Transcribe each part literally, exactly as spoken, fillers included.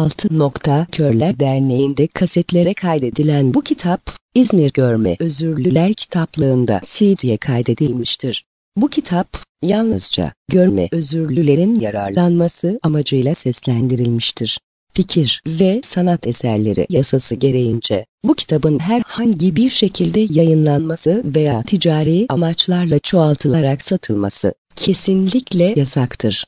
altı. Körler Derneği'nde kasetlere kaydedilen bu kitap, İzmir Görme Özürlüler Kitaplığı'nda C D'ye kaydedilmiştir. Bu kitap, yalnızca görme özürlülerin yararlanması amacıyla seslendirilmiştir. Fikir ve sanat eserleri yasası gereğince, bu kitabın herhangi bir şekilde yayınlanması veya ticari amaçlarla çoğaltılarak satılması kesinlikle yasaktır.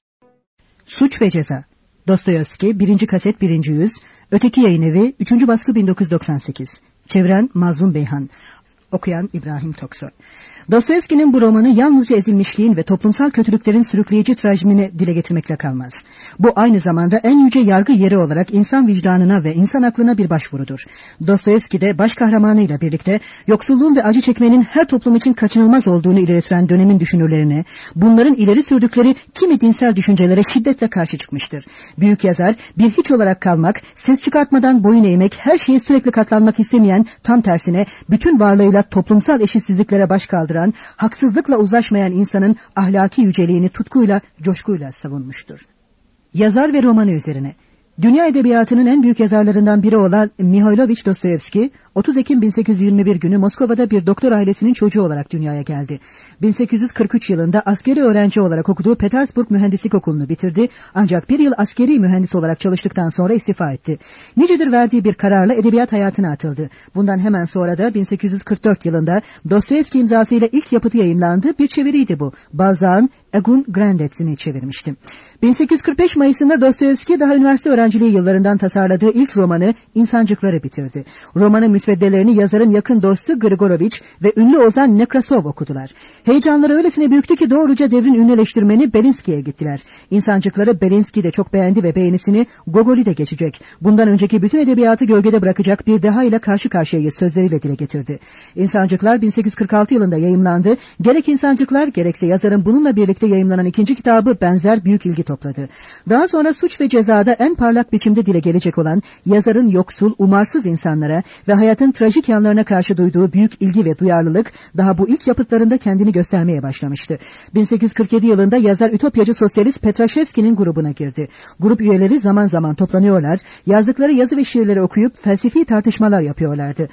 Suç ve Ceza. Dostoyevski, birinci kaset birinci yüz, Öteki Yayınevi, üçüncü baskı bin dokuz yüz doksan sekiz. Çeviren Mazlum Beyhan. Okuyan İbrahim Toksoy. Dostoyevski'nin bu romanı yalnızca ezilmişliğin ve toplumsal kötülüklerin sürükleyici trajimini dile getirmekle kalmaz. Bu aynı zamanda en yüce yargı yeri olarak insan vicdanına ve insan aklına bir başvurudur. Dostoyevski de baş kahramanıyla birlikte yoksulluğun ve acı çekmenin her toplum için kaçınılmaz olduğunu ileri süren dönemin düşünürlerine, bunların ileri sürdükleri kimi dinsel düşüncelere şiddetle karşı çıkmıştır. Büyük yazar bir hiç olarak kalmak, ses çıkartmadan boyun eğmek, her şeye sürekli katlanmak istemeyen, tam tersine bütün varlığıyla toplumsal eşitsizliklere baş kaldıran, haksızlıkla uzlaşmayan insanın ahlaki yüceliğini tutkuyla, coşkuyla savunmuştur. Yazar ve romanı üzerine. Dünya edebiyatının en büyük yazarlarından biri olan Mihailovich Dostoyevski, otuz Ekim bin sekiz yüz yirmi bir günü Moskova'da bir doktor ailesinin çocuğu olarak dünyaya geldi. bin sekiz yüz kırk üç yılında askeri öğrenci olarak okuduğu Petersburg Mühendislik Okulu'nu bitirdi, ancak bir yıl askeri mühendis olarak çalıştıktan sonra istifa etti. Nicedir verdiği bir kararla edebiyat hayatına atıldı. Bundan hemen sonra da bin sekiz yüz kırk dört yılında Dostoyevski imzasıyla ilk yapıtı yayımlandı, bir çeviriydi bu. Balzac'ın Egun Grandet'ini çevirmişti. bin sekiz yüz kırk beş Mayıs'ında Dostoyevski daha üniversite öğrenciliği yıllarından tasarladığı ilk romanı İnsancıkları bitirdi. Romanın müsveddelerini yazarın yakın dostu Grigorovich ve ünlü ozan Nekrasov okudular. Heyecanları öylesine büyüktü ki doğruca devrin ünlü eleştirmeni Belinski'ye gittiler. İnsancıkları Belinski de çok beğendi ve beğenisini Gogol'i de geçecek. Bundan önceki bütün edebiyatı gölgede bırakacak bir deha ile karşı karşıyayız sözleriyle dile getirdi. İnsancıklar bin sekiz yüz kırk altı yılında yayımlandı. Gerek İnsancıklar gerekse yazarın bununla birlikte yayımlanan ikinci kitabı benzer büyük ilgi topladı. Daha sonra Suç ve Ceza'da en parlak biçimde dile gelecek olan yazarın yoksul, umarsız insanlara ve hayatın trajik yanlarına karşı duyduğu büyük ilgi ve duyarlılık daha bu ilk yapıtlarında kendini göstermeye başlamıştı. bin sekiz yüz kırk yedi yılında yazar ütopyacı sosyalist Petraşevski'nin grubuna girdi. Grup üyeleri zaman zaman toplanıyorlar, yazdıkları yazı ve şiirleri okuyup felsefi tartışmalar yapıyorlardı.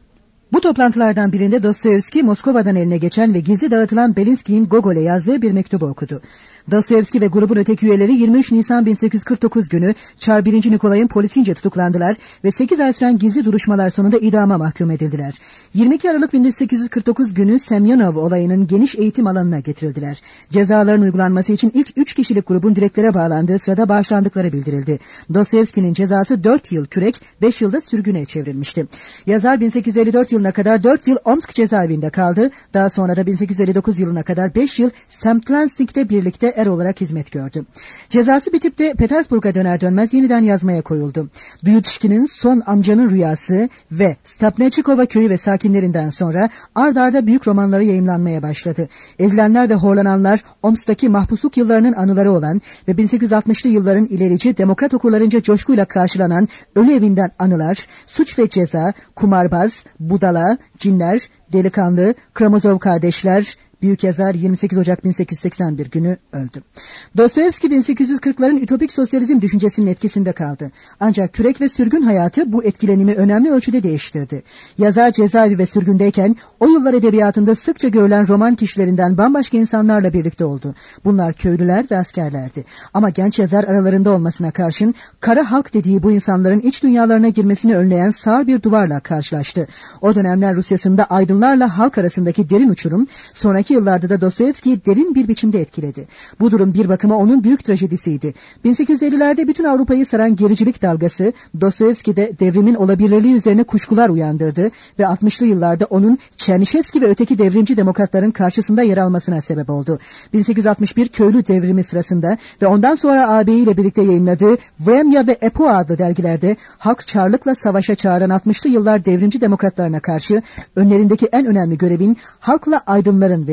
Bu toplantılardan birinde Dostoyevski Moskova'dan eline geçen ve gizli dağıtılan Belinski'nin Gogol'e yazdığı bir mektubu okudu. Dostoyevski ve grubun öteki üyeleri yirmi üç Nisan bin sekiz yüz kırk dokuz günü Çar birinci Nikolay'ın polisince tutuklandılar ve sekiz ay süren gizli duruşmalar sonunda idama mahkum edildiler. yirmi iki Aralık bin sekiz yüz kırk dokuz günü Semyonov olayının geniş eğitim alanına getirildiler. Cezaların uygulanması için ilk üç kişilik grubun direklere bağlandığı sırada bağışlandıkları bildirildi. Dostoyevski'nin cezası dört yıl kürek, beş yılda sürgüne çevrilmişti. Yazar bin sekiz yüz elli dört yılına kadar dört yıl Omsk cezaevinde kaldı. Daha sonra da bin sekiz yüz elli dokuz yılına kadar beş yıl Semtlansing'de birlikte er olarak hizmet gördü. Cezası bitip de Petersburg'a döner dönmez yeniden yazmaya koyuldu. Duyutişki'nin Son Amcanın Rüyası ve Stapnechikova köyü ve sakinlerinden sonra ard arda büyük romanları yayımlanmaya başladı. Ezilenler ve horlananlar Omsk'taki mahpusluk yıllarının anıları olan ve bin sekiz yüz altmışlı yılların ilerici demokrat okurlarınca coşkuyla karşılanan Ölü Evinden Anılar, Suç ve Ceza, Kumarbaz, Budala, Cinler, Delikanlı, Karamazov Kardeşler. Büyük yazar yirmi sekiz Ocak bin sekiz yüz seksen bir günü öldü. Dostoyevski bin sekiz yüz kırkların ütopik sosyalizm düşüncesinin etkisinde kaldı. Ancak kürek ve sürgün hayatı bu etkilenimi önemli ölçüde değiştirdi. Yazar cezaevi ve sürgündeyken o yıllar edebiyatında sıkça görülen roman kişilerinden bambaşka insanlarla birlikte oldu. Bunlar köylüler ve askerlerdi. Ama genç yazar aralarında olmasına karşın kara halk dediği bu insanların iç dünyalarına girmesini önleyen sağır bir duvarla karşılaştı. O dönemler Rusyasında aydınlarla halk arasındaki derin uçurum sonraki yıllarda da Dostoyevski'yi derin bir biçimde etkiledi. Bu durum bir bakıma onun büyük trajedisiydi. bin sekiz yüz ellilerde bütün Avrupa'yı saran gericilik dalgası Dostoyevski'de devrimin olabilirliği üzerine kuşkular uyandırdı ve altmışlı yıllarda onun Çernişevski ve öteki devrimci demokratların karşısında yer almasına sebep oldu. bin sekiz yüz altmış bir köylü devrimi sırasında ve ondan sonra ağabeyiyle birlikte yayınladığı Vremya ve Epoa adlı dergilerde halk çarlıkla savaşa çağıran altmışlı yıllar devrimci demokratlarına karşı önlerindeki en önemli görevin halkla aydınların ve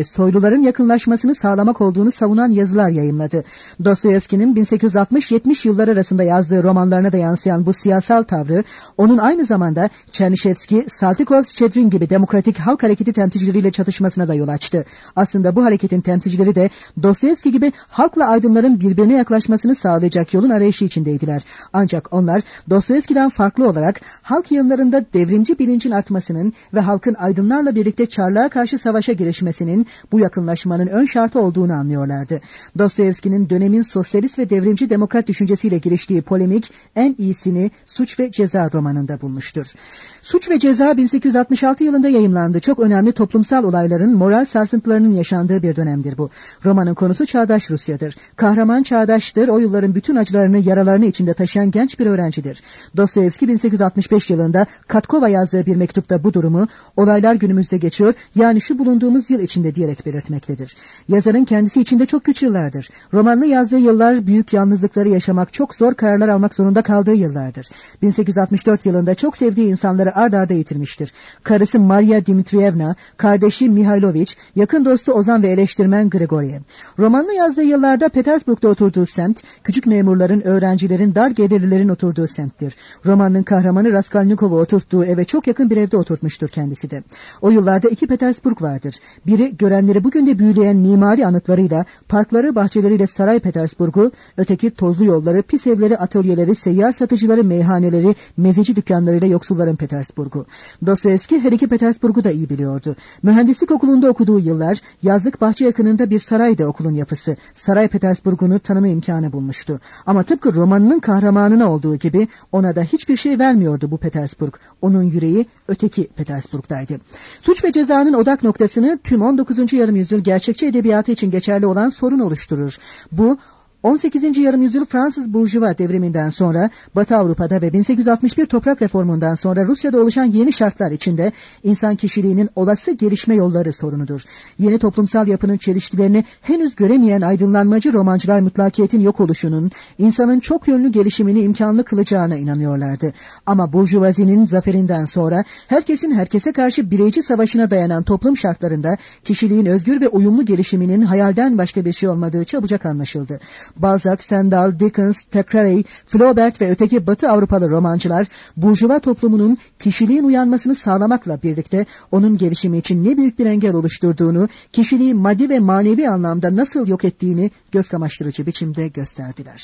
soyluların yakınlaşmasını sağlamak olduğunu savunan yazılar yayımladı. Dostoyevski'nin bin sekiz yüz altmış yetmiş yıllar arasında yazdığı romanlarına da yansıyan bu siyasal tavrı, onun aynı zamanda Çernişevski, Saltykov-Şçedrin gibi demokratik halk hareketi temsilcileriyle çatışmasına da yol açtı. Aslında bu hareketin temsilcileri de Dostoyevski gibi halkla aydınların birbirine yaklaşmasını sağlayacak yolun arayışı içindeydiler. Ancak onlar Dostoyevski'den farklı olarak halk yayınlarında devrimci bilincin artmasının ve halkın aydınlarla birlikte Çarlığa karşı savaşa girişmesinin bu yakınlaşmanın ön şartı olduğunu anlıyorlardı. Dostoyevski'nin dönemin sosyalist ve devrimci demokrat düşüncesiyle giriştiği polemik en iyisini Suç ve Ceza romanında bulmuştur. Suç ve Ceza bin sekiz yüz altmış altı yılında yayımlandı. Çok önemli toplumsal olayların moral sarsıntılarının yaşandığı bir dönemdir bu. Romanın konusu çağdaş Rusya'dır. Kahraman çağdaştır. O yılların bütün acılarını, yaralarını içinde taşıyan genç bir öğrencidir. Dostoyevski bin sekiz yüz altmış beş yılında Katkova yazdığı bir mektupta bu durumu olaylar günümüzde geçiyor, yani şu bulunduğumuz yıl içinde diyerek belirtmektedir. Yazarın kendisi içinde çok güç yıllardır. Romanını yazdığı yıllar büyük yalnızlıkları yaşamak, çok zor kararlar almak zorunda kaldığı yıllardır. bin sekiz yüz altmış dört yılında çok sevdiği insanları ard arda yitirmiştir. Karısı Maria Dmitrievna, kardeşi Mihailoviç, yakın dostu ozan ve eleştirmen Grigoriev. Romanını yazdığı yıllarda Petersburg'da oturduğu semt, küçük memurların, öğrencilerin, dar gelirlilerin oturduğu semttir. Romanın kahramanı Raskolnikov'u oturttuğu eve çok yakın bir evde oturtmuştur kendisi de. O yıllarda iki Petersburg vardır. Biri görenleri bugün de büyüleyen mimari anıtlarıyla, parkları, bahçeleriyle Saray Petersburg'u, öteki tozlu yolları, pis evleri, atölyeleri, seyyar satıcıları, meyhaneleri, mezeci dükkanlarıyla yoksulların Petersburg'u. Dostoyevski her iki Petersburg'u da iyi biliyordu. Mühendislik okulunda okuduğu yıllar, yazlık bahçe yakınında bir sarayda okulun yapısı. Saray Petersburg'unu tanıma imkanı bulmuştu. Ama tıpkı romanının kahramanına olduğu gibi ona da hiçbir şey vermiyordu bu Petersburg. Onun yüreği öteki Petersburg'daydı. Suç ve Ceza'nın odak noktasını tüm on dokuzuncu yarım yüzyıl gerçekçi edebiyatı için geçerli olan sorun oluşturur. Bu on sekizinci yarım yüzyıl Fransız Burjuva devriminden sonra Batı Avrupa'da ve bin sekiz yüz altmış bir toprak reformundan sonra Rusya'da oluşan yeni şartlar içinde insan kişiliğinin olası gelişme yolları sorunudur. Yeni toplumsal yapının çelişkilerini henüz göremeyen aydınlanmacı romancılar mutlakiyetin yok oluşunun insanın çok yönlü gelişimini imkanlı kılacağına inanıyorlardı. Ama Burjuvazinin zaferinden sonra herkesin herkese karşı bireyci savaşına dayanan toplum şartlarında kişiliğin özgür ve uyumlu gelişiminin hayalden başka bir şey olmadığı çabucak anlaşıldı. Balzac, Stendhal, Dickens, Thackeray, Flaubert ve öteki Batı Avrupalı romancılar Burjuva toplumunun kişiliğin uyanmasını sağlamakla birlikte onun gelişimi için ne büyük bir engel oluşturduğunu, kişiliği maddi ve manevi anlamda nasıl yok ettiğini gözkamaştırıcı biçimde gösterdiler.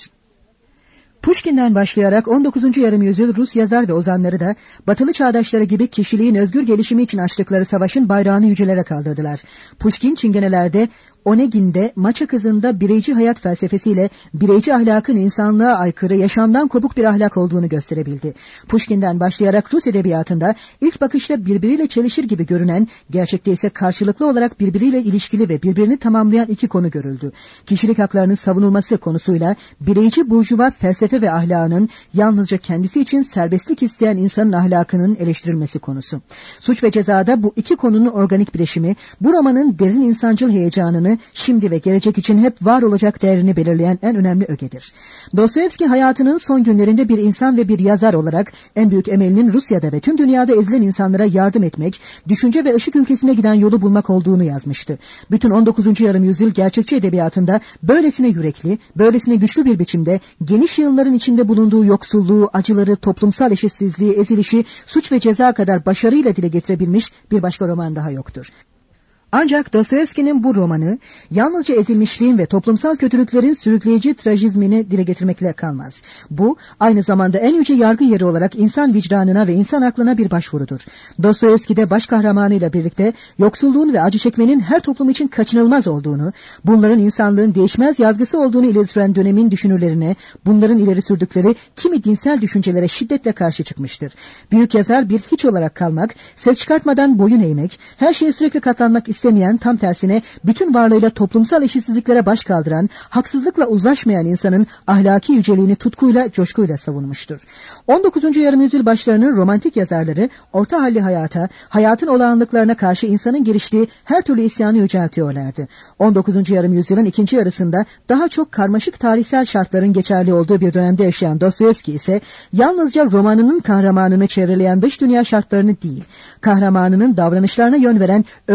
Pushkin'den başlayarak on dokuzuncu yarım yüzyıl Rus yazar ve ozanları da batılı çağdaşları gibi kişiliğin özgür gelişimi için açtıkları savaşın bayrağını yücelere kaldırdılar. Pushkin çingenelerde, Onegin'de, Maça Kızı'nda bireyci hayat felsefesiyle bireyci ahlakın insanlığa aykırı, yaşamdan kopuk bir ahlak olduğunu gösterebildi. Pushkin'den başlayarak Rus edebiyatında ilk bakışta birbiriyle çelişir gibi görünen, gerçekte ise karşılıklı olarak birbiriyle ilişkili ve birbirini tamamlayan iki konu görüldü. Kişilik haklarının savunulması konusuyla bireyci burjuva felsefe ve ahlakının yalnızca kendisi için serbestlik isteyen insanın ahlakının eleştirilmesi konusu. Suç ve Ceza'da bu iki konunun organik bileşimi, bu romanın derin insancıl heyecanını, şimdi ve gelecek için hep var olacak değerini belirleyen en önemli ögedir. Dostoyevski hayatının son günlerinde bir insan ve bir yazar olarak en büyük emelinin Rusya'da ve tüm dünyada ezilen insanlara yardım etmek, düşünce ve ışık ülkesine giden yolu bulmak olduğunu yazmıştı. Bütün on dokuzuncu yarım yüzyıl gerçekçi edebiyatında böylesine yürekli, böylesine güçlü bir biçimde geniş yığınların içinde bulunduğu yoksulluğu, acıları, toplumsal eşitsizliği, ezilişi, Suç ve Ceza kadar başarıyla dile getirebilmiş bir başka roman daha yoktur. Ancak Dostoyevski'nin bu romanı yalnızca ezilmişliğin ve toplumsal kötülüklerin sürükleyici trajizmini dile getirmekle kalmaz. Bu aynı zamanda en yüce yargı yeri olarak insan vicdanına ve insan aklına bir başvurudur. Dostoyevski'de baş kahramanıyla birlikte yoksulluğun ve acı çekmenin her toplum için kaçınılmaz olduğunu, bunların insanlığın değişmez yazgısı olduğunu ileri süren dönemin düşünürlerine, bunların ileri sürdükleri kimi dinsel düşüncelere şiddetle karşı çıkmıştır. Büyük yazar bir hiç olarak kalmak, ses çıkartmadan boyun eğmek, her şeye sürekli katlanmak istemeyen, tam tersine bütün varlığıyla toplumsal eşitsizliklere baş kaldıran, haksızlıkla uzlaşmayan insanın ahlaki yüceliğini tutkuyla, coşkuyla savunmuştur. on dokuzuncu yarım yüzyıl başlarının romantik yazarları orta halli hayata, hayatın olağanlıklarına karşı insanın giriştiği her türlü isyanı yüceltiyorlardı. on dokuzuncu yarım yüzyılın ikinci yarısında daha çok karmaşık tarihsel şartların geçerli olduğu bir dönemde yaşayan Dostoyevski ise yalnızca romanının kahramanını çevreleyen dış dünya şartlarını değil, kahramanının davranışlarına yön veren öznel koşullarını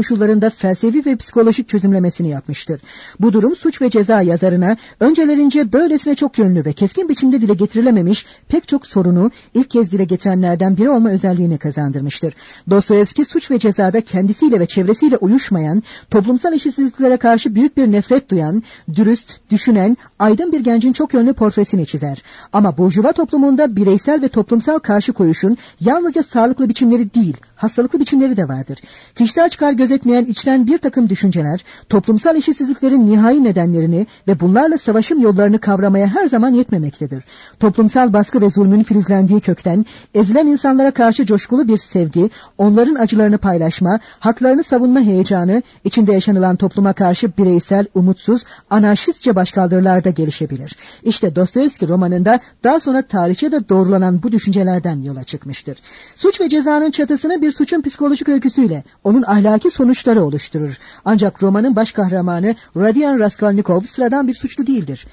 koşullarında felsefi ve psikolojik çözümlemesini yapmıştır. Bu durum Suç ve Ceza yazarına öncelerince böylesine çok yönlü ve keskin biçimde dile getirilememiş pek çok sorunu ilk kez dile getirenlerden biri olma özelliğini kazandırmıştır. Dostoyevski Suç ve Ceza'da kendisiyle ve çevresiyle uyuşmayan, toplumsal eşitsizliklere karşı büyük bir nefret duyan, dürüst, düşünen, aydın bir gencin çok yönlü portresini çizer. Ama burjuva toplumunda bireysel ve toplumsal karşı koyuşun yalnızca sağlıklı biçimleri değil, hastalıklı biçimleri de vardır. Kişisel çıkar gözetmeyen içten bir takım düşünceler, toplumsal eşitsizliklerin nihai nedenlerini ve bunlarla savaşım yollarını kavramaya her zaman yetmemektedir. Toplumsal baskı ve zulmün filizlendiği kökten, ezilen insanlara karşı coşkulu bir sevgi, onların acılarını paylaşma, haklarını savunma heyecanı, içinde yaşanılan topluma karşı bireysel, umutsuz, anarşistçe başkaldırılar da gelişebilir. İşte Dostoyevski romanında daha sonra tarihçe de doğrulanan bu düşüncelerden yola çıkmıştır. Suç ve Ceza'nın çatısını bir suçun psikolojik öyküsüyle onun ahlaki sonuçları oluşturur. Ancak romanın baş kahramanı Rodion Raskolnikov sıradan bir suçlu değildir.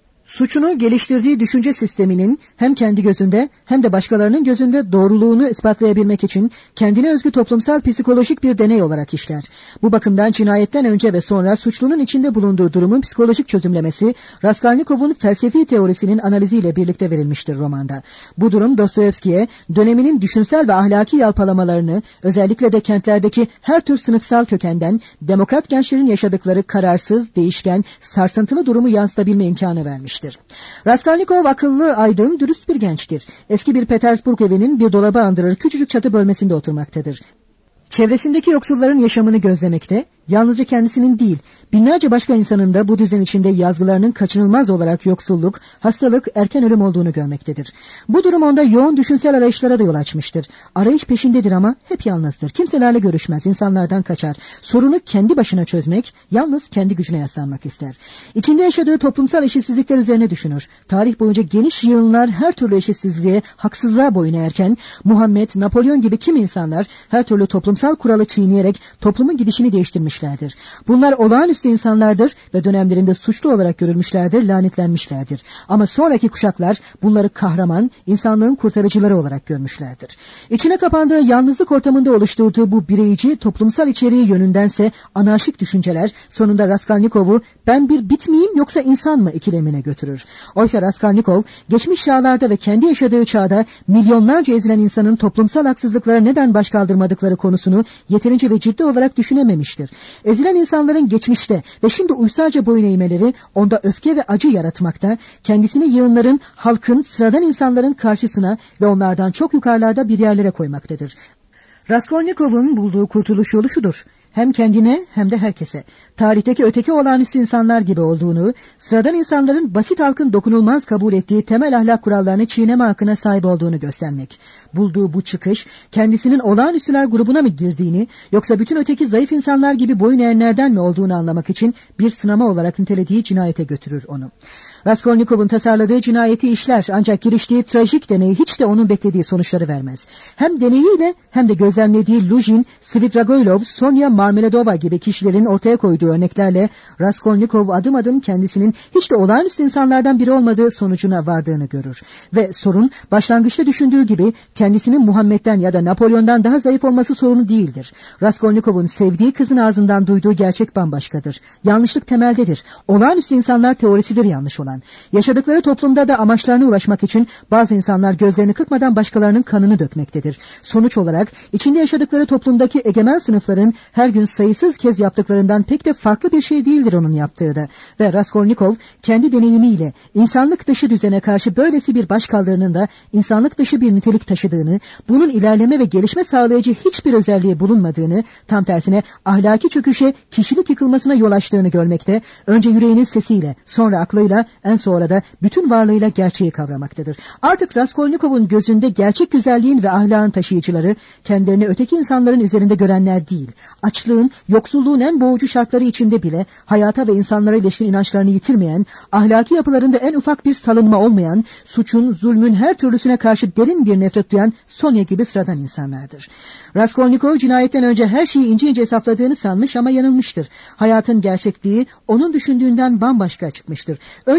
Suçunu geliştirdiği düşünce sisteminin hem kendi gözünde hem de başkalarının gözünde doğruluğunu ispatlayabilmek için kendine özgü toplumsal psikolojik bir deney olarak işler. Bu bakımdan cinayetten önce ve sonra suçlunun içinde bulunduğu durumun psikolojik çözümlemesi Raskolnikov'un felsefi teorisinin analiziyle birlikte verilmiştir romanda. Bu durum Dostoyevski'ye döneminin düşünsel ve ahlaki yalpalamalarını, özellikle de kentlerdeki her tür sınıfsal kökenden demokrat gençlerin yaşadıkları kararsız, değişken, sarsıntılı durumu yansıtabilme imkanı vermiştir. Raskolnikov akıllı, aydın, dürüst bir gençtir. Eski bir Petersburg evinin bir dolabı andırır küçücük çatı bölmesinde oturmaktadır. Çevresindeki yoksulların yaşamını gözlemekte, yalnızca kendisinin değil, binlerce başka insanın da bu düzen içinde yazgılarının kaçınılmaz olarak yoksulluk, hastalık, erken ölüm olduğunu görmektedir. Bu durum onda yoğun düşünsel arayışlara da yol açmıştır. Arayış peşindedir ama hep yalnızdır. Kimselerle görüşmez, insanlardan kaçar. Sorunu kendi başına çözmek, yalnız kendi gücüne yaslanmak ister. İçinde yaşadığı toplumsal eşitsizlikler üzerine düşünür. Tarih boyunca geniş yığınlar her türlü eşitsizliğe, haksızlığa boyun eğerken, Muhammed, Napolyon gibi kim insanlar her türlü toplumsal kuralı çiğneyerek toplumun gidişini değiştirmişlerdir. Bunlar olağanüstü insanlardır ve dönemlerinde suçlu olarak görülmüşlerdir, lanetlenmişlerdir. Ama sonraki kuşaklar bunları kahraman, insanlığın kurtarıcıları olarak görmüşlerdir. İçine kapandığı yalnızlık ortamında oluşturduğu bu bireyci toplumsal içeriği yönündense anarşik düşünceler sonunda Raskolnikov'u ben bir bit miyim yoksa insan mı ikilemine götürür. Oysa Raskolnikov geçmiş çağlarda ve kendi yaşadığı çağda milyonlarca ezilen insanın toplumsal haksızlıklara neden baş kaldırmadıkları konusunu yeterince ve ciddi olarak düşünememiştir. Ezilen insanların geçmişte ve şimdi uysalca boyun eğmeleri onda öfke ve acı yaratmakta, kendisini yığınların, halkın, sıradan insanların karşısına ve onlardan çok yukarılarda bir yerlere koymaktadır. Raskolnikov'un bulduğu kurtuluş yolu şudur: hem kendine hem de herkese, tarihteki öteki olağanüstü insanlar gibi olduğunu, sıradan insanların basit halkın dokunulmaz kabul ettiği temel ahlak kurallarını çiğneme hakkına sahip olduğunu göstermek. Bulduğu bu çıkış, kendisinin olağanüstüler grubuna mı girdiğini, yoksa bütün öteki zayıf insanlar gibi boyun eğenlerden mi olduğunu anlamak için bir sınama olarak nitelediği cinayete götürür onu. Raskolnikov'un tasarladığı cinayeti işler, ancak giriştiği trajik deney hiç de onun beklediği sonuçları vermez. Hem deneyiyle hem de gözlemlediği Lujin, Svidrigailov, Sonya Marmeladova gibi kişilerin ortaya koyduğu örneklerle Raskolnikov adım adım kendisinin hiç de olağanüstü insanlardan biri olmadığı sonucuna vardığını görür. Ve sorun başlangıçta düşündüğü gibi kendisinin Muhammed'den ya da Napolyon'dan daha zayıf olması sorunu değildir. Raskolnikov'un sevdiği kızın ağzından duyduğu gerçek bambaşkadır. Yanlışlık temeldedir. Olağanüstü insanlar teorisidir yanlış olan. Yaşadıkları toplumda da amaçlarına ulaşmak için bazı insanlar gözlerini kırpmadan başkalarının kanını dökmektedir. Sonuç olarak içinde yaşadıkları toplumdaki egemen sınıfların her gün sayısız kez yaptıklarından pek de farklı bir şey değildir onun yaptığı da. Ve Raskolnikov kendi deneyimiyle insanlık dışı düzene karşı böylesi bir başkaldırının da insanlık dışı bir nitelik taşıdığını, bunun ilerleme ve gelişme sağlayıcı hiçbir özelliği bulunmadığını, tam tersine ahlaki çöküşe, kişilik yıkılmasına yol açtığını görmekte, önce yüreğinin sesiyle, sonra aklıyla, en sonra da bütün varlığıyla gerçeği kavramaktadır. Artık Raskolnikov'un gözünde gerçek güzelliğin ve ahlakın taşıyıcıları, kendilerini öteki insanların üzerinde görenler değil, açlığın, yoksulluğun en boğucu şartları içinde bile hayata ve insanlara ilişkin inançlarını yitirmeyen, ahlaki yapılarında en ufak bir salınma olmayan, suçun, zulmün her türlüsüne karşı derin bir nefret duyan Sonya gibi sıradan insanlardır. Raskolnikov cinayetten önce her şeyi ince ince hesapladığını sanmış ama yanılmıştır. Hayatın gerçekliği onun düşündüğünden bambaşka çıkmıştır. Önce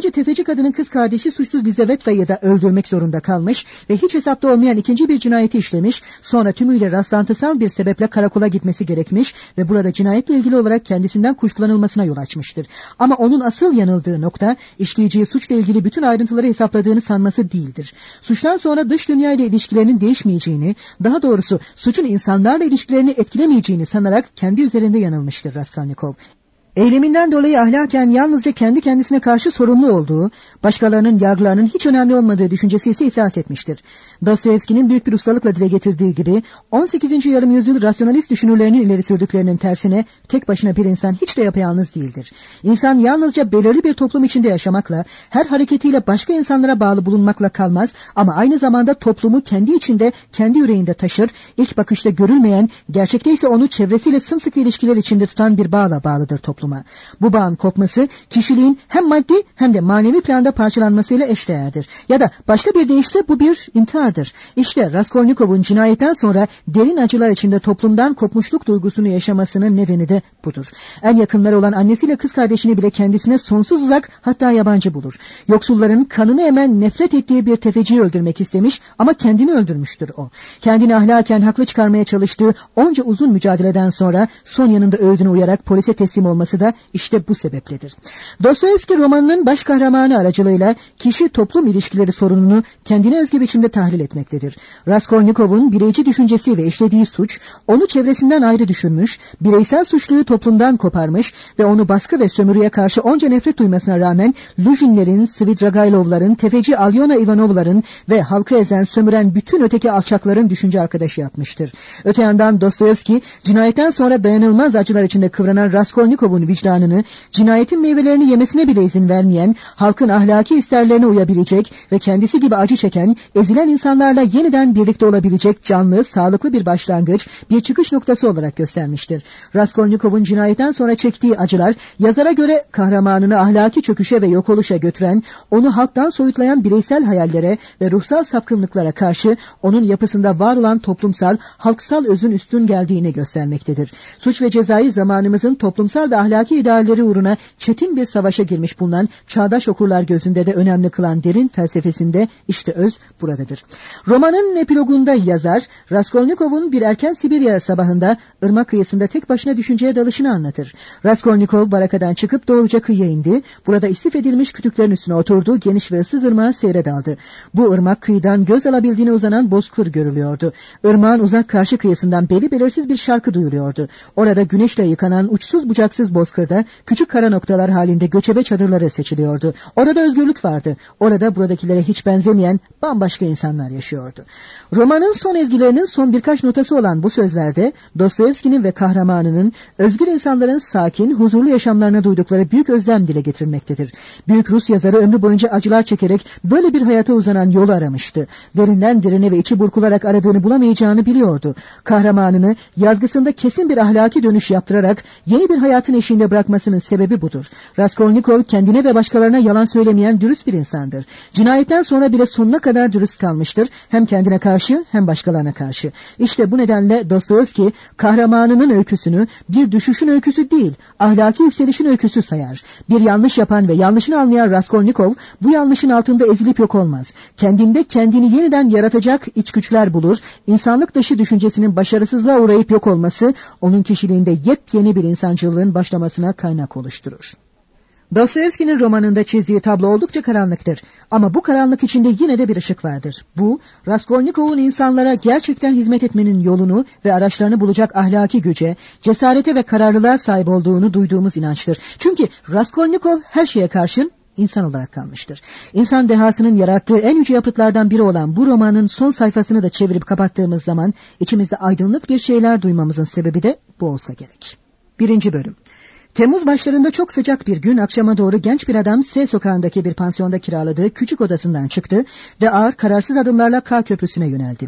Böylece tefeci kadının kız kardeşi suçsuz Lizavetta'yı da öldürmek zorunda kalmış ve hiç hesapta olmayan ikinci bir cinayeti işlemiş. Sonra tümüyle rastlantısal bir sebeple karakola gitmesi gerekmiş ve burada cinayetle ilgili olarak kendisinden kuşkulanılmasına yol açmıştır. Ama onun asıl yanıldığı nokta işleyeceği suçla ilgili bütün ayrıntıları hesapladığını sanması değildir. Suçtan sonra dış dünya ile ilişkilerinin değişmeyeceğini, daha doğrusu suçun insanlarla ilişkilerini etkilemeyeceğini sanarak kendi üzerinde yanılmıştır Raskolnikov. Eyleminden dolayı ahlaken yalnızca kendi kendisine karşı sorumlu olduğu, başkalarının yargılarının hiç önemli olmadığı düşüncesi ise iflas etmiştir. Dostoyevski'nin büyük bir ustalıkla dile getirdiği gibi on sekizinci yarım yüzyıl rasyonalist düşünürlerinin ileri sürdüklerinin tersine tek başına bir insan hiç de yapayalnız değildir. İnsan yalnızca belirli bir toplum içinde yaşamakla, her hareketiyle başka insanlara bağlı bulunmakla kalmaz ama aynı zamanda toplumu kendi içinde, kendi yüreğinde taşır, ilk bakışta görülmeyen, gerçekte ise onu çevresiyle sımsıkı ilişkiler içinde tutan bir bağla bağlıdır topluma. Bu bağın kopması kişiliğin hem maddi hem de manevi planda parçalanmasıyla eşdeğerdir. Ya da başka bir deyişle bu bir intihardır. İşte Raskolnikov'un cinayetten sonra derin acılar içinde toplumdan kopmuşluk duygusunu yaşamasının nedeni de budur. En yakınları olan annesiyle kız kardeşini bile kendisine sonsuz uzak, hatta yabancı bulur. Yoksulların kanını emen nefret ettiği bir tefeciyi öldürmek istemiş ama kendini öldürmüştür o. Kendini ahlaken haklı çıkarmaya çalıştığı onca uzun mücadeleden sonra Sonya'nın da öğüdüne uyarak polise teslim olması da işte bu sebepledir. Dostoyevski romanının baş kahramanı aracılığıyla kişi toplum ilişkileri sorununu kendine özgü biçimde tahlil etmektedir. Raskolnikov'un bireyci düşüncesi ve işlediği suç onu çevresinden ayrı düşürmüş, bireysel suçluyu toplumdan koparmış ve onu baskı ve sömürüye karşı onca nefret duymasına rağmen Lujinlerin, Svidrigailovların, tefeci Alyona Ivanovların ve halkı ezen, sömüren bütün öteki alçakların düşünce arkadaşı yapmıştır. Öte yandan Dostoyevski cinayetten sonra dayanılmaz acılar içinde kıvranan Raskolnikov'un vicdanını, cinayetin meyvelerini yemesine bile izin vermeyen, halkın ahlaki isterlerine uyabilecek ve kendisi gibi acı çeken, ezilen insanlarla yeniden birlikte olabilecek canlı, sağlıklı bir başlangıç, bir çıkış noktası olarak göstermiştir. Raskolnikov'un cinayetten sonra çektiği acılar, yazara göre kahramanını ahlaki çöküşe ve yok oluşa götüren, onu halktan soyutlayan bireysel hayallere ve ruhsal sapkınlıklara karşı onun yapısında var olan toplumsal, halksal özün üstün geldiğini göstermektedir. Suç ve Ceza'yı zamanımızın toplumsal ve ahlaki idealleri uğruna çetin bir savaşa girmiş bulunan çağdaş okurlar gözünde de önemli kılan derin felsefesinde işte öz buradadır. Romanın epilogunda yazar, Raskolnikov'un bir erken Sibirya sabahında ırmak kıyısında tek başına düşünceye dalışını anlatır. Raskolnikov barakadan çıkıp doğruca kıyıya indi. Burada istif edilmiş kütüklerin üstüne oturdu, geniş ve ıssız ırmağa seyre daldı. Bu ırmak kıyıdan göz alabildiğine uzanan bozkır görülüyordu. Irmağın uzak karşı kıyısından belli belirsiz bir şarkı duyuluyordu. Orada güneşle yıkanan uçsuz bucaksız bozkırda küçük kara noktalar halinde göçebe çadırları seçiliyordu. Orada özgürlük vardı. Orada buradakilere hiç benzemeyen bambaşka insanlar yaşıyordu. Romanın son ezgilerinin son birkaç notası olan bu sözlerde Dostoyevski'nin ve kahramanının özgür insanların sakin, huzurlu yaşamlarına duydukları büyük özlem dile getirmektedir. Büyük Rus yazarı ömrü boyunca acılar çekerek böyle bir hayata uzanan yolu aramıştı. Derinden derine ve içi burkularak aradığını bulamayacağını biliyordu. Kahramanını yazgısında kesin bir ahlaki dönüş yaptırarak yeni bir hayatın eşiğinde bırakmasının sebebi budur. Raskolnikov kendine ve başkalarına yalan söylemeyen dürüst bir insandır. Cinayetten sonra bile sonuna kadar dürüst kalmıştır. Hem kendine karşı hem başkalarına karşı. İşte bu nedenle Dostoyevski kahramanının öyküsünü bir düşüşün öyküsü değil, ahlaki yükselişin öyküsü sayar. Bir yanlış yapan ve yanlışını anlayan Raskolnikov bu yanlışın altında ezilip yok olmaz. Kendinde kendini yeniden yaratacak iç güçler bulur. İnsanlık dışı düşüncesinin başarısızlığa uğrayıp yok olması onun kişiliğinde yepyeni bir insancılığın başlamasına kaynak oluşturur. Dostoyevski'nin romanında çizdiği tablo oldukça karanlıktır. Ama bu karanlık içinde yine de bir ışık vardır. Bu, Raskolnikov'un insanlara gerçekten hizmet etmenin yolunu ve araçlarını bulacak ahlaki güce, cesarete ve kararlılığa sahip olduğunu duyduğumuz inançtır. Çünkü Raskolnikov her şeye karşın insan olarak kalmıştır. İnsan dehasının yarattığı en yüce yapıtlardan biri olan bu romanın son sayfasını da çevirip kapattığımız zaman içimizde aydınlık bir şeyler duymamızın sebebi de bu olsa gerek. Birinci bölüm. Temmuz başlarında çok sıcak bir gün akşama doğru genç bir adam S sokağındaki bir pansiyonda kiraladığı küçük odasından çıktı ve ağır kararsız adımlarla K köprüsüne yöneldi.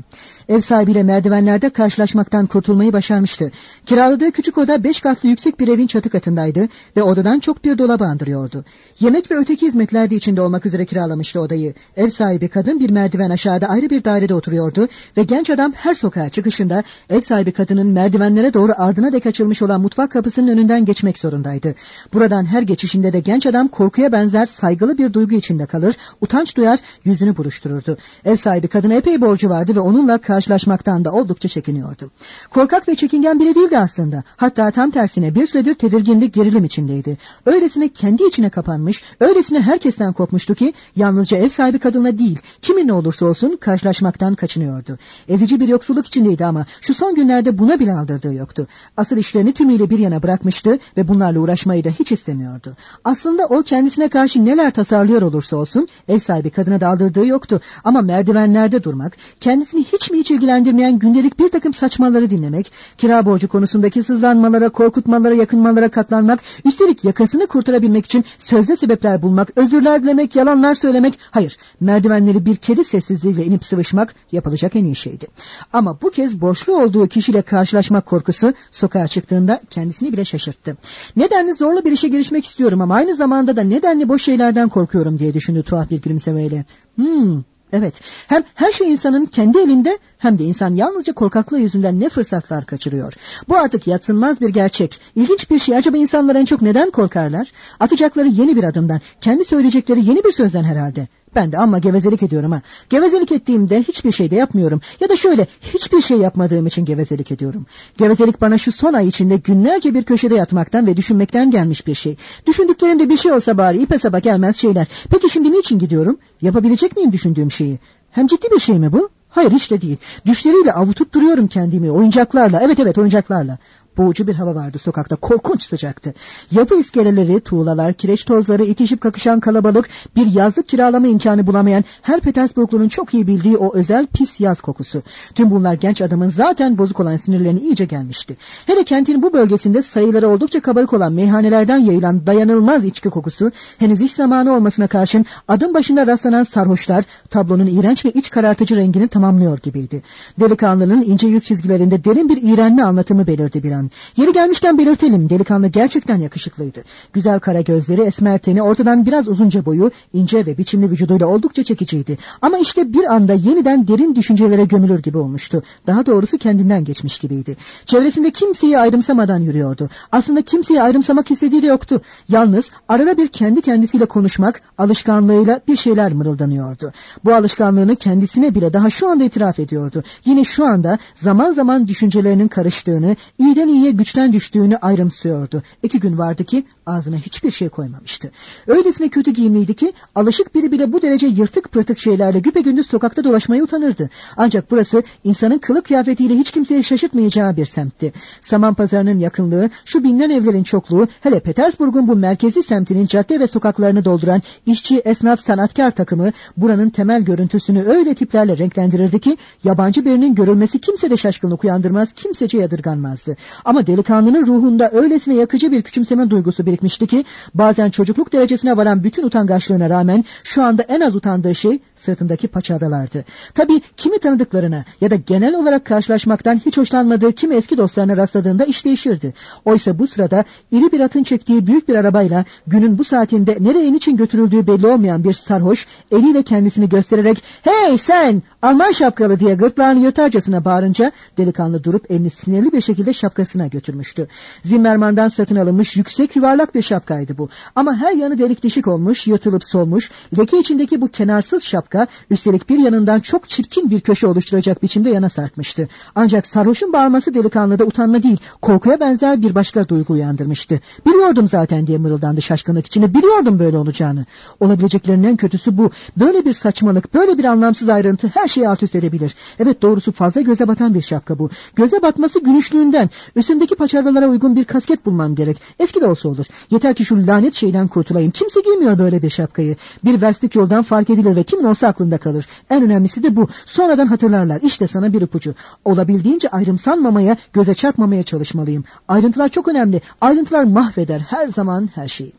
ev sahibiyle merdivenlerde karşılaşmaktan kurtulmayı başarmıştı. Kiraladığı küçük oda beş katlı yüksek bir evin çatı katındaydı ve odadan çok bir dolabı andırıyordu. Yemek ve öteki hizmetler de içinde olmak üzere kiralamıştı odayı. Ev sahibi kadın bir merdiven aşağıda ayrı bir dairede oturuyordu ve genç adam her sokağa çıkışında ev sahibi kadının merdivenlere doğru ardına dek açılmış olan mutfak kapısının önünden geçmek zorundaydı. Buradan her geçişinde de genç adam korkuya benzer saygılı bir duygu içinde kalır, utanç duyar, yüzünü buruştururdu. Ev sahibi kadına epey borcu vardı ve onunla karşılaşmaktan da oldukça çekiniyordu. Korkak ve çekingen biri değildi aslında. Hatta tam tersine bir süredir tedirginlik, gerilim içindeydi. Öylesine kendi içine kapanmış, öylesine herkesten kopmuştu ki yalnızca ev sahibi kadınla değil, kiminle olursa olsun karşılaşmaktan kaçınıyordu. Ezici bir yoksulluk içindeydi ama şu son günlerde buna bile aldırdığı yoktu. Asıl işlerini tümüyle bir yana bırakmıştı ve bunlarla uğraşmayı da hiç istemiyordu. Aslında o kendisine karşı neler tasarlıyor olursa olsun ev sahibi kadına da aldırdığı yoktu. Ama merdivenlerde durmak, kendisini hiç mi hiç ilgilendirmeyen gündelik bir takım saçmaları dinlemek, kira borcu konusundaki sızlanmalara, korkutmalara, yakınmalara katlanmak, üstelik yakasını kurtarabilmek için sözde sebepler bulmak, özürler dilemek, yalanlar söylemek, hayır, merdivenleri bir kedi sessizliğiyle inip sıvışmak yapılacak en iyi şeydi. Ama bu kez borçlu olduğu kişiyle karşılaşmak korkusu sokağa çıktığında kendisini bile şaşırttı. Nedenli zorlu bir işe girişmek istiyorum ama aynı zamanda da nedenli boş şeylerden korkuyorum diye düşündü tuhaf bir gülümsemeyle. Hmm... Evet, hem her şey insanın kendi elinde hem de insan yalnızca korkaklığı yüzünden ne fırsatlar kaçırıyor. Bu artık yadsınmaz bir gerçek. İlginç bir şey, acaba insanlar en çok neden korkarlar? Atacakları yeni bir adımdan, kendi söyleyecekleri yeni bir sözden herhalde. Ben de amma gevezelik ediyorum ha. Gevezelik ettiğimde hiçbir şey de yapmıyorum. Ya da şöyle, hiçbir şey yapmadığım için gevezelik ediyorum. Gevezelik bana şu son ay içinde günlerce bir köşede yatmaktan ve düşünmekten gelmiş bir şey. Düşündüklerimde bir şey olsa bari ipe sapa gelmez şeyler. Peki şimdi niçin gidiyorum? Yapabilecek miyim düşündüğüm şeyi? Hem ciddi bir şey mi bu? Hayır, hiç de değil. Düşleriyle avutup duruyorum kendimi oyuncaklarla. Evet evet oyuncaklarla. Boğucu bir hava vardı sokakta, korkunç sıcaktı. Yapı iskeleleri, tuğlalar, kireç tozları, itişip kakışan kalabalık, bir yazlık kiralama imkanı bulamayan her Petersburglu'nun çok iyi bildiği o özel pis yaz kokusu. Tüm bunlar genç adamın zaten bozuk olan sinirlerine iyice gelmişti. Hele kentin bu bölgesinde sayıları oldukça kabarık olan meyhanelerden yayılan dayanılmaz içki kokusu, henüz iş zamanı olmasına karşın adım başında rastlanan sarhoşlar, tablonun iğrenç ve iç karartıcı rengini tamamlıyor gibiydi. Delikanlının ince yüz çizgilerinde derin bir iğrenme anlatımı belirdi bir an. Yeri gelmişken belirtelim, delikanlı gerçekten yakışıklıydı. Güzel kara gözleri, esmer teni, ortadan biraz uzunca boyu, ince ve biçimli vücuduyla oldukça çekiciydi. Ama işte bir anda yeniden derin düşüncelere gömülür gibi olmuştu. Daha doğrusu kendinden geçmiş gibiydi. Çevresinde kimseyi ayrımsamadan yürüyordu. Aslında kimseyi ayrımsamak istediği de yoktu. Yalnız arada bir kendi kendisiyle konuşmak, alışkanlığıyla bir şeyler mırıldanıyordu. Bu alışkanlığını kendisine bile daha şu anda itiraf ediyordu. Yine şu anda zaman zaman düşüncelerinin karıştığını, iyiden iyiye güçten düştüğünü ayrımsıyordu. İki gün vardı ki ağzına hiçbir şey koymamıştı. Öylesine kötü giyimliydi ki alışık biri bile bu derece yırtık pırtık şeylerle güpegündüz sokakta dolaşmaya utanırdı. Ancak burası insanın kılık kıyafetiyle hiç kimseye şaşırtmayacağı bir semtti. Saman pazarının yakınlığı, şu bilinen evlerin çokluğu, hele Petersburg'un bu merkezi semtinin cadde ve sokaklarını dolduran işçi, esnaf, sanatkar takımı buranın temel görüntüsünü öyle tiplerle renklendirirdi ki yabancı birinin görülmesi kimse de şaşkınlık uyandırmaz, kimsece yadırganmazdı. Ama delikanlının ruhunda öylesine yakıcı bir küçümseme duygusu birikmişti ki bazen çocukluk derecesine varan bütün utangaçlığına rağmen şu anda en az utandığı şey sırtındaki paçavralardı. Tabii kimi tanıdıklarına ya da genel olarak karşılaşmaktan hiç hoşlanmadığı kimi eski dostlarına rastladığında iş değişirdi. Oysa bu sırada iri bir atın çektiği büyük bir arabayla günün bu saatinde nereye niçin götürüldüğü belli olmayan bir sarhoş eliyle kendisini göstererek "Hey sen Alman şapkalı" diye gırtlağını yırtarcasına bağırınca delikanlı durup elini sinirli bir şekilde şapkasına götürmüştü. Zimmerman'dan satın alınmış yüksek yuvarlak bir şapkaydı bu. Ama her yanı delik deşik olmuş, yırtılıp solmuş, leke içindeki bu kenarsız şapka üstelik bir yanından çok çirkin bir köşe oluşturacak biçimde yana sarkmıştı. Ancak sarhoşun bağırması delikanlıda utanma değil, korkuya benzer bir başka duygu uyandırmıştı. "Biliyordum zaten" diye mırıldandı şaşkınlık içinde. "Biliyordum böyle olacağını." Olabileceklerin en kötüsü bu. Böyle bir saçmalık, böyle bir anlamsız ayrıntı her şeyi alt üst edebilir. Evet, doğrusu fazla göze batan bir şapka bu. Göze batması gülüşlüğünden. Üstündeki paçavralara uygun bir kasket bulmam gerek. Eski de olsa olur. Yeter ki şu lanet şeyden kurtulayım. Kimse giymiyor böyle bir şapkayı. Bir verslik yoldan fark edilir ve kimin olsa aklında kalır. En önemlisi de bu. Sonradan hatırlarlar. İşte sana bir ipucu. Olabildiğince ayrımsanmamaya, göze çarpmamaya çalışmalıyım. Ayrıntılar çok önemli. Ayrıntılar mahveder her zaman her şeyi.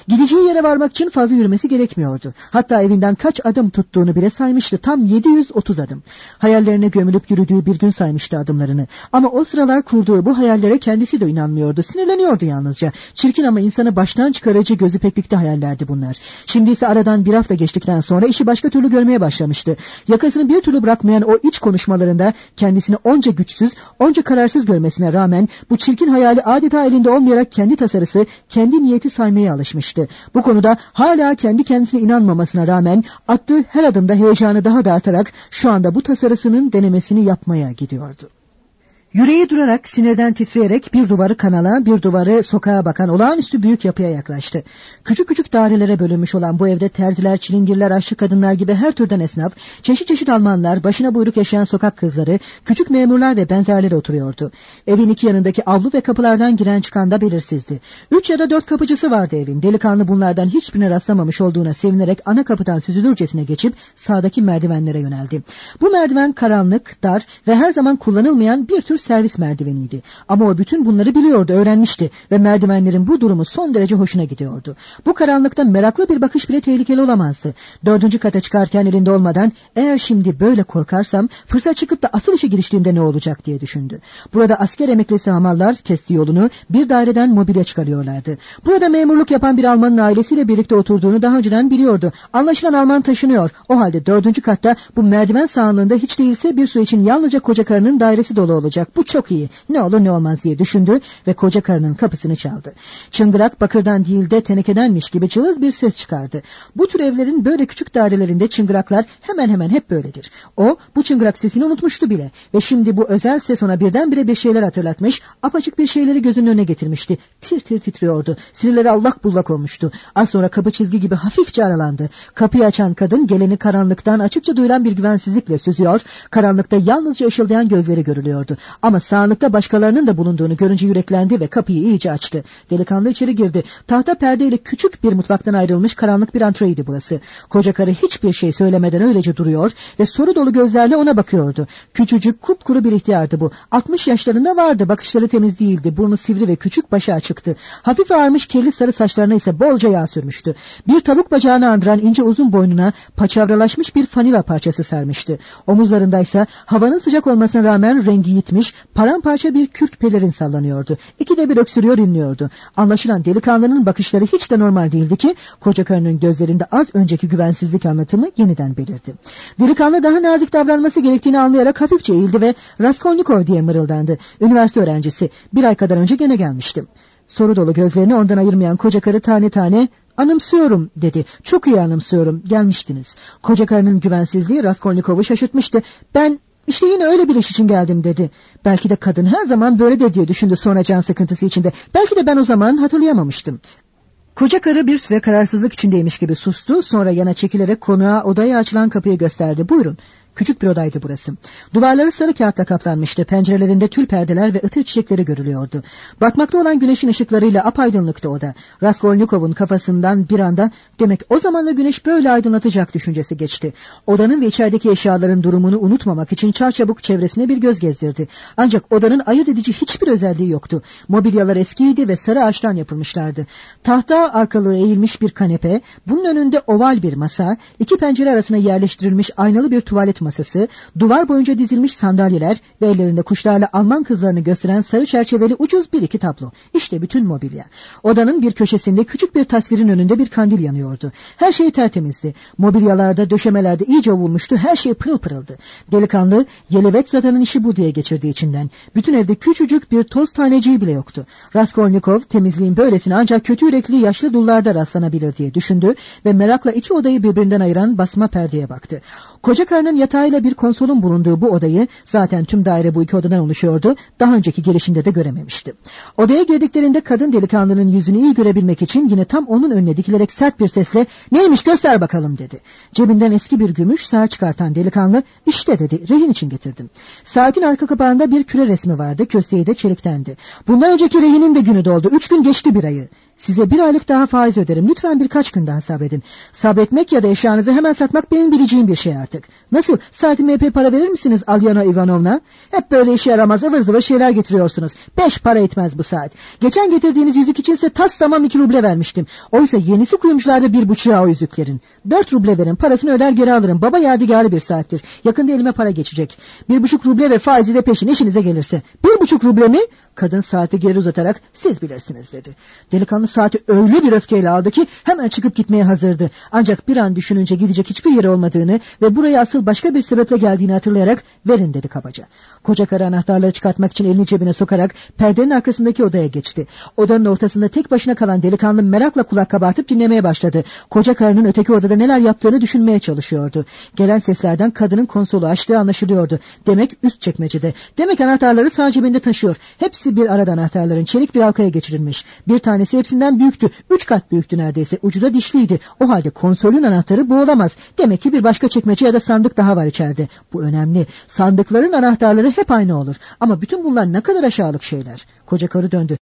Gideceği yere varmak için fazla yürümesi gerekmiyordu. Hatta evinden kaç adım tuttuğunu bile saymıştı. Tam yedi yüz otuz adım. Hayallerine gömülüp yürüdüğü bir gün saymıştı adımlarını. Ama o sıralar kurduğu bu hayallere kendisi de inanmıyordu. Sinirleniyordu yalnızca. Çirkin ama insanı baştan çıkarıcı gözü peklikte hayallerdi bunlar. Şimdi ise aradan bir hafta geçtikten sonra işi başka türlü görmeye başlamıştı. Yakasını bir türlü bırakmayan o iç konuşmalarında kendisini onca güçsüz, onca kararsız görmesine rağmen bu çirkin hayali adeta elinde olmayarak kendi tasarısı, kendi niyeti saymaya alışmıştı. Bu konuda hala kendi kendisine inanmamasına rağmen attığı her adımda heyecanı daha da artarak şu anda bu tasarısının denemesini yapmaya gidiyordu. Yüreği durarak, sinirden titreyerek bir duvarı kanala, bir duvarı sokağa bakan olağanüstü büyük yapıya yaklaştı. Küçük küçük dairelere bölünmüş olan bu evde terziler, çilingirler, aşçı kadınlar gibi her türden esnaf, çeşit çeşit Almanlar, başına buyruk yaşayan sokak kızları, küçük memurlar ve benzerleri oturuyordu. Evin iki yanındaki avlu ve kapılardan giren çıkan da belirsizdi. Üç ya da dört kapıcısı vardı evin. Delikanlı bunlardan hiçbirine rastlamamış olduğuna sevinerek ana kapıdan süzülürcesine geçip sağdaki merdivenlere yöneldi. Bu merdiven karanlık, dar ve her zaman kullanılmayan bir tür servis merdiveniydi. Ama o bütün bunları biliyordu, öğrenmişti ve merdivenlerin bu durumu son derece hoşuna gidiyordu. Bu karanlıkta meraklı bir bakış bile tehlikeli olamazdı. Dördüncü kata çıkarken elinde olmadan eğer şimdi böyle korkarsam fırsat çıkıp da asıl işe giriştiğimde ne olacak diye düşündü. Burada asker emeklisi hamallar kesti yolunu bir daireden mobilya çıkarıyorlardı. Burada memurluk yapan bir Almanın ailesiyle birlikte oturduğunu daha önceden biliyordu. Anlaşılan Alman taşınıyor. O halde dördüncü katta bu merdiven sağlığında hiç değilse bir süre için yalnızca koca karının dairesi dolu olacak. Bu çok iyi. Ne olur ne olmaz diye düşündü ve koca karının kapısını çaldı. Çıngırak bakırdan değil de tenekedenmiş gibi cılız bir ses çıkardı. Bu tür evlerin böyle küçük dairelerinde çıngıraklar hemen hemen hep böyledir. O bu çıngırak sesini unutmuştu bile ve şimdi bu özel ses ona birdenbire bir şeyler hatırlatmış, apaçık bir şeyleri gözünün önüne getirmişti. Tir tir titriyordu. Sinirleri allak bullak olmuştu. Az sonra kapı çizgi gibi hafifçe aralandı. Kapıyı açan kadın geleni karanlıktan açıkça duyulan bir güvensizlikle süzüyor. Karanlıkta yalnızca ışıldayan gözleri görülüyordu. Ama sağlıkta başkalarının da bulunduğunu görünce yüreklendi ve kapıyı iyice açtı. Delikanlı içeri girdi. Tahta perdeyle küçük bir mutfaktan ayrılmış karanlık bir antreydi burası. Koca karı hiçbir şey söylemeden öylece duruyor ve soru dolu gözlerle ona bakıyordu. Küçücük, kupkuru bir ihtiyardı bu. altmış yaşlarında vardı. Bakışları temiz değildi. Burnu sivri ve küçük, başı açıktı. Hafif ağarmış kirli sarı saçlarına ise bolca yağ sürmüştü. Bir tavuk bacağını andıran ince uzun boynuna paçavralaşmış bir fanila parçası sarmıştı. Omuzlarındaysa havanın sıcak olmasına rağmen rengi yitmiş, paramparça bir kürk pelerin sallanıyordu. İkide bir öksürüyor inliyordu. Anlaşılan delikanlının bakışları hiç de normal değildi ki koca karının gözlerinde az önceki güvensizlik anlatımı yeniden belirdi. Delikanlı daha nazik davranması gerektiğini anlayarak hafifçe eğildi ve Raskolnikov diye mırıldandı. Üniversite öğrencisi. Bir ay kadar önce gene gelmiştim. Soru dolu gözlerini ondan ayırmayan koca karı tane tane "Anımsıyorum" dedi. "Çok iyi anımsıyorum. Gelmiştiniz." Koca karının güvensizliği Raskolnikov'u şaşırtmıştı. "Ben İşte yine öyle bir iş için geldim" dedi. Belki de kadın her zaman böyledir diye düşündü sonra can sıkıntısı içinde. Belki de ben o zaman hatırlayamamıştım. Koca karı bir süre kararsızlık içindeymiş gibi sustu. Sonra yana çekilerek konuğa odaya açılan kapıyı gösterdi. "Buyurun." Küçük bir odaydı burası. Duvarları sarı kağıtla kaplanmıştı. Pencerelerinde tül perdeler ve ıtır çiçekleri görülüyordu. Batmakta olan güneşin ışıklarıyla apaydınlıktı oda. Raskolnikov'un kafasından bir anda demek o zaman da güneş böyle aydınlatacak düşüncesi geçti. Odanın ve içerideki eşyaların durumunu unutmamak için çarçabuk çevresine bir göz gezdirdi. Ancak odanın ayırt edici hiçbir özelliği yoktu. Mobilyalar eskiydi ve sarı ağaçtan yapılmışlardı. Tahta arkalığı eğilmiş bir kanepe, bunun önünde oval bir masa, iki pencere arasına yerleştirilmiş aynalı bir tuvalet masası, duvar boyunca dizilmiş sandalyeler ve ellerinde kuşlarla Alman kızlarını gösteren sarı çerçeveli ucuz bir iki tablo. İşte bütün mobilya. Odanın bir köşesinde küçük bir tasvirin önünde bir kandil yanıyordu. Her şey tertemizdi. Mobilyalarda, döşemelerde iyice ovulmuştu. Her şey pırıl pırıldı. Delikanlı, Yelivetsata'nın işi bu diye geçirdi içinden. Bütün evde küçücük bir toz taneciği bile yoktu. Raskolnikov, temizliğin böylesine ancak kötü yürekli yaşlı dullarda rastlanabilir diye düşündü ve merakla iki odayı birbirinden ayıran basma perdeye baktı. Koca karının yatağıyla bir konsolun bulunduğu bu odayı, zaten tüm daire bu iki odadan oluşuyordu, daha önceki gelişinde de görememişti. Odaya girdiklerinde kadın delikanlının yüzünü iyi görebilmek için yine tam onun önüne dikilerek sert bir sesle "Neymiş göster bakalım" dedi. Cebinden eski bir gümüş saat çıkartan delikanlı "İşte" dedi, "rehin için getirdim." Saatin arka kapağında bir küre resmi vardı, kösteği de çeliktendi. Bundan önceki rehinin de günü doldu, üç gün geçti bir ayı. Size bir aylık daha faiz öderim. Lütfen birkaç gün daha sabredin. Sabretmek ya da eşyanızı hemen satmak benim bileceğim bir şey artık. Nasıl? Saatime epey para verir misiniz Alyona Ivanovna? Hep böyle işe yaramaz ıvır zıvır şeyler getiriyorsunuz. Beş para etmez bu saat. Geçen getirdiğiniz yüzük içinse tas tamam iki ruble vermiştim. Oysa yenisi kuyumcularda bir buçuğa o yüzüklerin. Dört ruble verin, parasını öder geri alırım. Baba yadigarı bir saattir. Yakında elime para geçecek. Bir buçuk ruble ve faizi de peşin, işinize gelirse. Bir buçuk ruble mi? Kadın saati geri uzatarak siz bilirsiniz dedi. Delikanlı saati öyle bir öfkeyle aldı ki hemen çıkıp gitmeye hazırdı. Ancak bir an düşününce gidecek hiçbir yeri olmadığını ve buraya asıl başka bir sebeple geldiğini hatırlayarak verin dedi kabaca. Koca karı anahtarları çıkartmak için elini cebine sokarak perdenin arkasındaki odaya geçti. Odanın ortasında tek başına kalan delikanlı merakla kulak kabartıp dinlemeye başladı. Koca karının öteki odada neler yaptığını düşünmeye çalışıyordu. Gelen seslerden kadının konsolu açtığı anlaşılıyordu. Demek üst çekmecede. Demek anahtarları sağ cebinde taşıyor. Hepsi bir arada anahtarların çelik bir halkaya geçirilmiş. Bir tanesi hepsinden büyüktü. Üç kat büyüktü neredeyse. Ucu da dişliydi. O halde konsolün anahtarı bu olamaz. Demek ki bir başka çekmece ya da sandık daha var içeride. Bu önemli. Sandıkların anahtarları hep aynı olur. Ama bütün bunlar ne kadar aşağılık şeyler. Koca karı döndü.